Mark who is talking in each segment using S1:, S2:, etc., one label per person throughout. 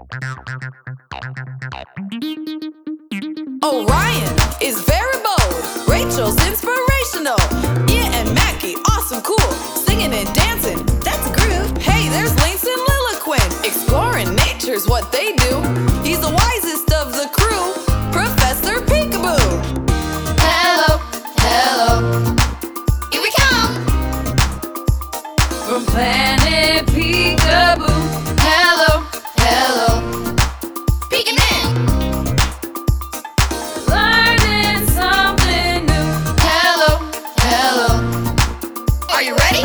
S1: Orion is very bold. Rachel's inspirational. Mia and Mackie, awesome, cool. Singing and dancing, that's a groove. Hey, there's Lance and Liliquin. Exploring nature's what they do. He's the wisest of the crew, Professor Peekaboo.
S2: Hello, hello, here we come.
S1: From Planet Peekaboo.
S2: Hello, hello, peeking in.
S1: Learning something new.
S2: Hello, hello, are you ready?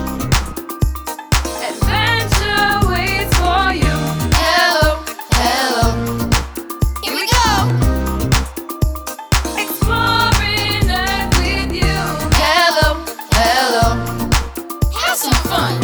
S1: Adventure waits for you.
S2: Hello, hello, here we go.
S1: Exploring Earth with you.
S2: Hello, hello, have some fun.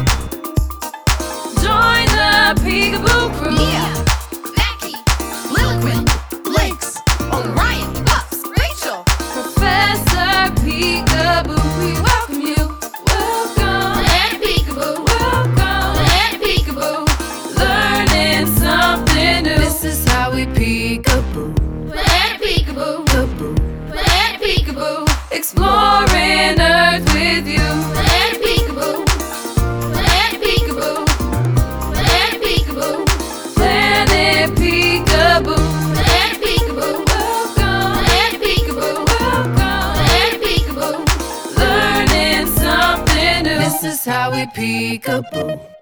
S1: Join the Peekaboo crew.
S2: Mia, Mackie, Liliquin, Lynx, Orion, Puffs, Rachel.
S1: Professor Peekaboo, we welcome you. Welcome.
S2: Planet Peekaboo,
S1: Welcome.
S2: Planet Peekaboo,
S1: Learning something new. This is how we peekaboo.
S2: Planet Peekaboo,
S1: Peekaboo.
S2: Planet Peekaboo,
S1: Exploring Earth with you.
S2: Planet Peekaboo, Planet Peekaboo, Planet Peekaboo,
S1: Planet Peekaboo.
S2: Planet Peekaboo,
S1: Welcome.
S2: Planet Peekaboo,
S1: Welcome.
S2: Planet Peekaboo.
S1: Learning something new. This is how we peekaboo.